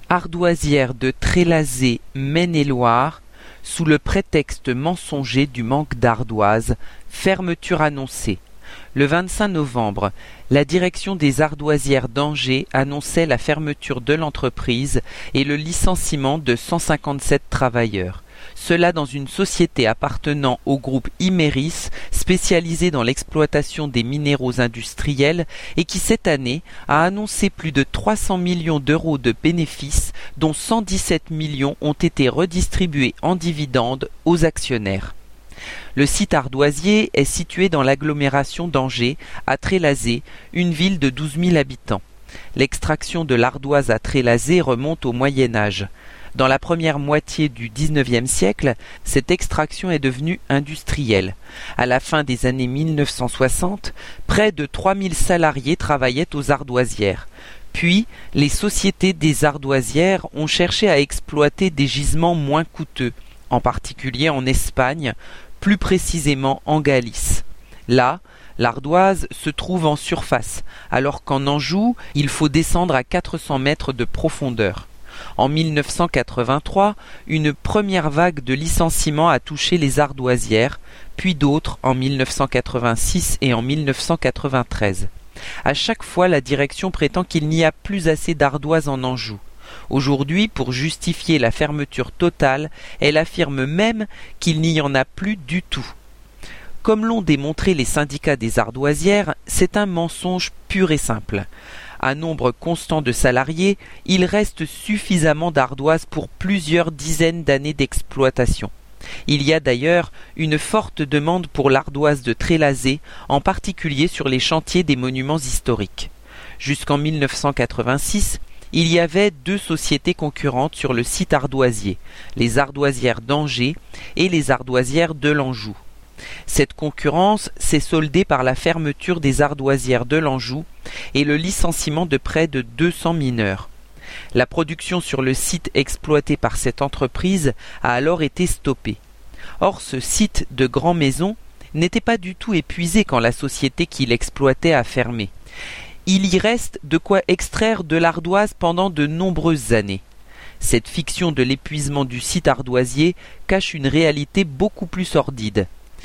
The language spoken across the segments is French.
Ardoisière de Trélazé, Maine-et-Loire, sous le prétexte mensonger du manque d'ardoises, fermeture annoncée. Le 25 novembre, la direction des ardoisières d'Angers annonçait la fermeture de l'entreprise et le licenciement de 157 travailleurs. Cela dans une société appartenant au groupe Imerys, spécialisé dans l'exploitation des minéraux industriels et qui cette année a annoncé plus de 300 millions d'euros de bénéfices, dont 117 millions ont été redistribués en dividendes aux actionnaires. Le site ardoisier est situé dans l'agglomération d'Angers, à Trélazé, une ville de 12 000 habitants. L'extraction de l'ardoise à Trélazé remonte au Moyen Âge. Dans la première moitié du XIXe siècle, cette extraction est devenue industrielle. À la fin des années 1960, près de 3000 salariés travaillaient aux ardoisières. Puis, les sociétés des ardoisières ont cherché à exploiter des gisements moins coûteux, en particulier en Espagne, plus précisément en Galice. Là, l'ardoise se trouve en surface, alors qu'en Anjou, il faut descendre à 400 mètres de profondeur. En 1983, une première vague de licenciements a touché les ardoisières, puis d'autres en 1986 et en 1993. À chaque fois, la direction prétend qu'il n'y a plus assez d'ardoises en Anjou. Aujourd'hui, pour justifier la fermeture totale, elle affirme même qu'il n'y en a plus du tout. Comme l'ont démontré les syndicats des ardoisières, c'est un mensonge pur et simple. À nombre constant de salariés, il reste suffisamment d'ardoises pour plusieurs dizaines d'années d'exploitation. Il y a d'ailleurs une forte demande pour l'ardoise de Trélazé, en particulier sur les chantiers des monuments historiques. Jusqu'en 1986, il y avait 2 sociétés concurrentes sur le site ardoisier, les ardoisières d'Angers et les ardoisières de l'Anjou. Cette concurrence s'est soldée par la fermeture des ardoisières de l'Anjou et le licenciement de près de 200 mineurs. La production sur le site exploité par cette entreprise a alors été stoppée. Or, ce site de Grand Maison n'était pas du tout épuisé quand la société qui l'exploitait a fermé. Il y reste de quoi extraire de l'ardoise pendant de nombreuses années. Cette fiction de l'épuisement du site ardoisier cache une réalité beaucoup plus sordide.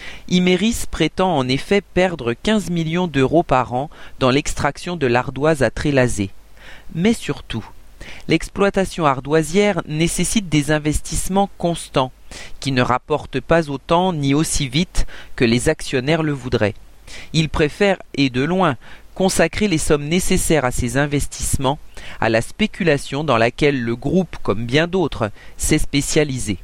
Imerys prétend en effet perdre 15 millions d'euros par an dans l'extraction de l'ardoise à Trélazé. Mais surtout, l'exploitation ardoisière nécessite des investissements constants, qui ne rapportent pas autant ni aussi vite que les actionnaires le voudraient. Ils préfèrent, et de loin, consacrer les sommes nécessaires à ces investissements à la spéculation dans laquelle le groupe, comme bien d'autres, s'est spécialisé.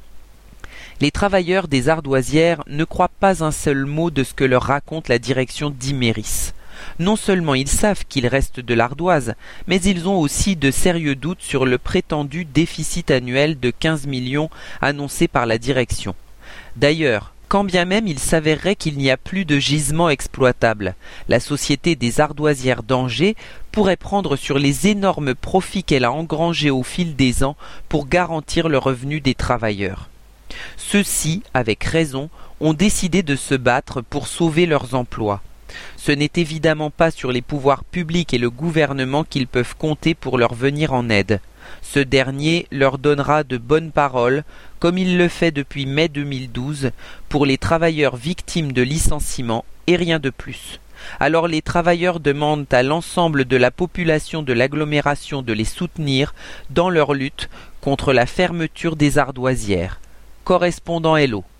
Les travailleurs des ardoisières ne croient pas un seul mot de ce que leur raconte la direction d'Imerys. Non seulement ils savent qu'il reste de l'ardoise, mais ils ont aussi de sérieux doutes sur le prétendu déficit annuel de 15 millions annoncé par la direction. D'ailleurs, quand bien même il s'avérerait qu'il n'y a plus de gisement exploitable, la société des ardoisières d'Angers pourrait prendre sur les énormes profits qu'elle a engrangés au fil des ans pour garantir le revenu des travailleurs. Ceux-ci, avec raison, ont décidé de se battre pour sauver leurs emplois. Ce n'est évidemment pas sur les pouvoirs publics et le gouvernement qu'ils peuvent compter pour leur venir en aide. Ce dernier leur donnera de bonnes paroles, comme il le fait depuis mai 2012, pour les travailleurs victimes de licenciements et rien de plus. Alors les travailleurs demandent à l'ensemble de la population de l'agglomération de les soutenir dans leur lutte contre la fermeture des ardoisières. Correspondant Hello.